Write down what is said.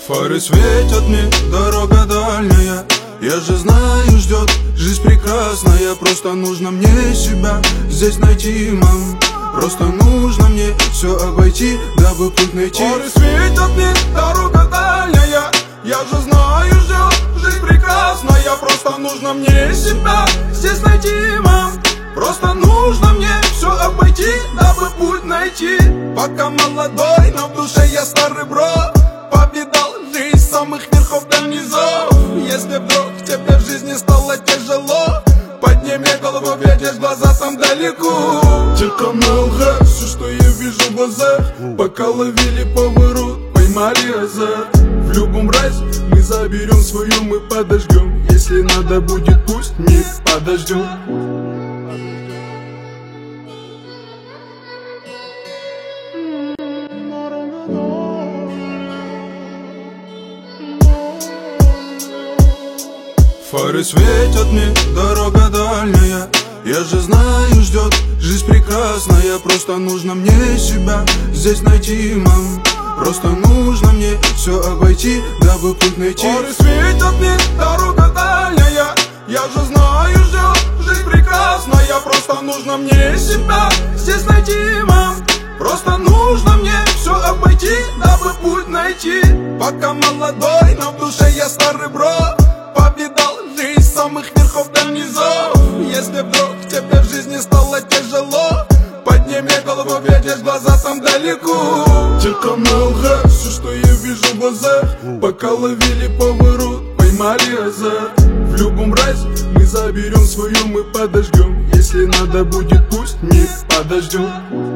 Фары светят мне, дорога дальняя. Я же знаю, ждет жизнь прекрасная. Просто нужно мне себя здесь найти, мам. Просто нужно мне все обойти, дабы путь найти. Фары светят мне, дорога дальняя. Я же знаю, ждет жизнь прекрасная. Просто нужно мне себя здесь найти, мам. Просто нужно мне все обойти, дабы путь найти. Пока молодой, но в душе я старый бро. Повидал жизнь с самых верхов до низов. Если вдруг тебе в жизни стало тяжело, подними голову, видишь глаза там далеко. Телеканал Г, все, что я вижу в глазах. Пока ловили поворот, поймали азарт. В любом разе мы заберем свою, мы подождем. Если надо будет, пусть мир подождем. Фары светят мне, дорога дальняя. Я же знаю, ждет жизнь прекрасная. Просто нужно мне себя здесь найти, мам. Просто нужно мне все обойти, дабы путь найти. Фары светят мне, дорога дальняя. Я же знаю, ждет жизнь прекрасная. Просто нужно мне себя здесь найти, мам. Просто нужно мне все обойти, дабы путь найти. Пока молодой, но в душе я старый бро. Повидал жизнь с самых верхов до низов. Если вдруг тебе в жизни стало тяжело, подними голову, видишь глаза там далеко. Телеканал Г, все, что я вижу в глазах. Пока ловили поворот, поймали азарт. В любом разе мы заберем свою, мы подождем. Если надо будет, пусть мир подождем.